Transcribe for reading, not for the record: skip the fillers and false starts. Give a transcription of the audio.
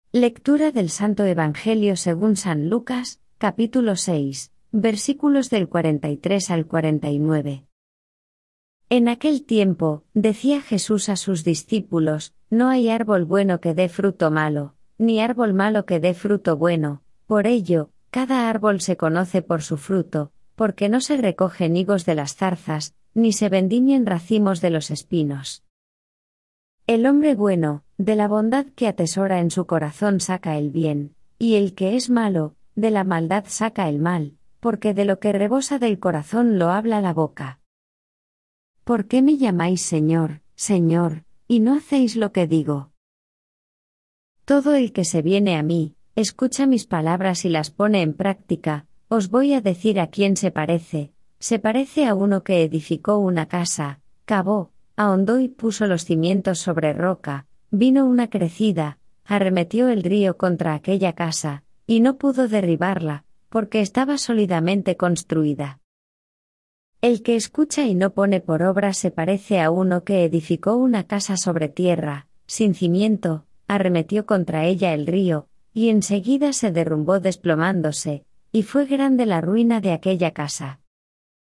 Lectura del Santo Evangelio según San Lucas, capítulo 6, versículos del 43 al 49. En aquel tiempo, decía Jesús a sus discípulos: No hay árbol bueno que dé fruto malo, ni árbol malo que dé fruto bueno. Por ello, cada árbol se conoce por su fruto, porque no se recogen higos de las zarzas, ni se vendimian racimos de los espinos. El hombre bueno, de la bondad que atesora en su corazón saca el bien, y el que es malo, de la maldad saca el mal, porque de lo que rebosa del corazón lo habla la boca. ¿Por qué me llamáis Señor, Señor, y no hacéis lo que digo? Todo el que se viene a mí, escucha mis palabras y las pone en práctica. Os voy a decir a quién se parece a uno que edificó una casa, cavó, ahondó y puso los cimientos sobre roca. Vino una crecida, arremetió el río contra aquella casa, y no pudo derribarla, porque estaba sólidamente construida. El que escucha y no pone por obra se parece a uno que edificó una casa sobre tierra, sin cimiento, arremetió contra ella el río, y enseguida se derrumbó desplomándose, y fue grande la ruina de aquella casa.